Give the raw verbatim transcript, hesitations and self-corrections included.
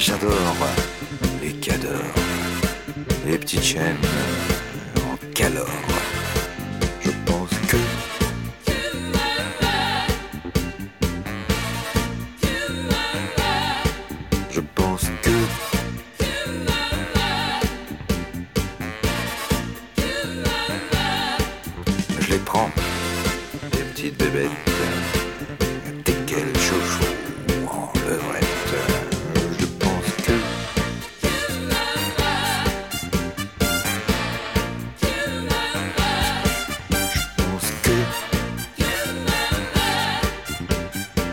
J'adore les cadors, les petites chaînes en calor. Je pense que Je pense que je les prends, les petites bébêtes.